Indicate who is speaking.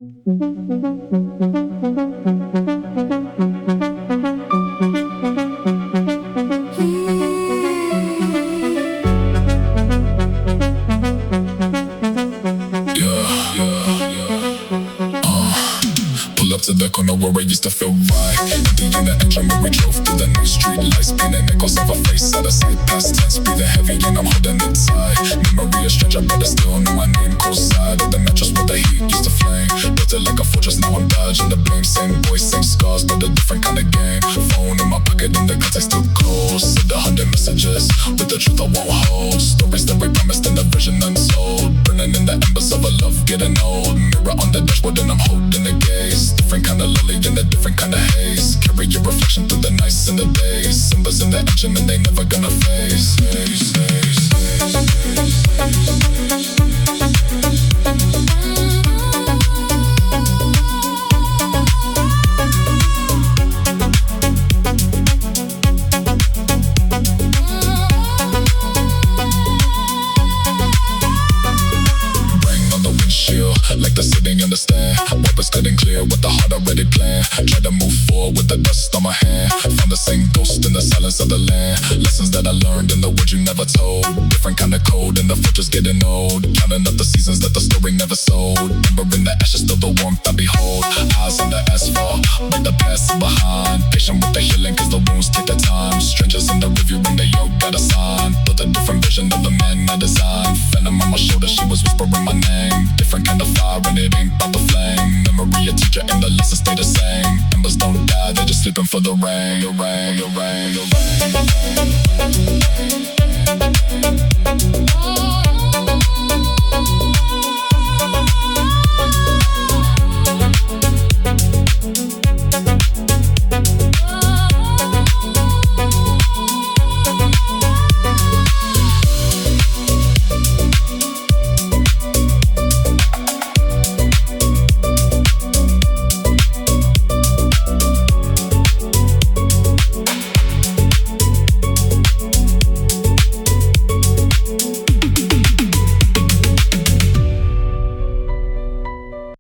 Speaker 1: Pull up to the corner where I used to feel right. Empty in the engine when we drove through the new street lights. Spinning echoes of a face out of sight. Past tense, breathing heavy and I'm holding it tight. Memory a stranger, but I still know my name. Close side of the mattress with the heat used to flame. Built it like a fortress, now I'm dodging the blame. Same voice, same scars, but a different kind of game. Phone in my pocket and the context too close. Send 100 messages with the truth I won't hold. Stories that we promised and the vision untold. Burning in the embers of a love getting old. Mirror on the dashboard and I'm holding the gaze. Different kind of lonely in a different kind of haze. Carry your reflection through the nights and the days. Symbols in the engine and they never gonna phase. Like the sitting in the stand, wipers cutting clear with the heart already planned. Try to move forward with the dust on my hand. Found the same ghost in the silence of the land. Lessons that I learned in the words you never told. Different kind of code and the fortress getting old. Counting up the seasons that the story never sold. Remembering the ashes, still the warmth I behold. Eyes in the asphalt, with the past behind. Patient with the healing cause the wounds take the time. Strangers in the review when they all got a sign. Built a different vision of the man I designed. Phantom on my shoulder, she was whispering my name. Different kind of fire and it ain't about the flame. Memory a teacher and the lessons stay the same. Embers don't die, they're just sleeping for the rain. The rain, the rain, the rain.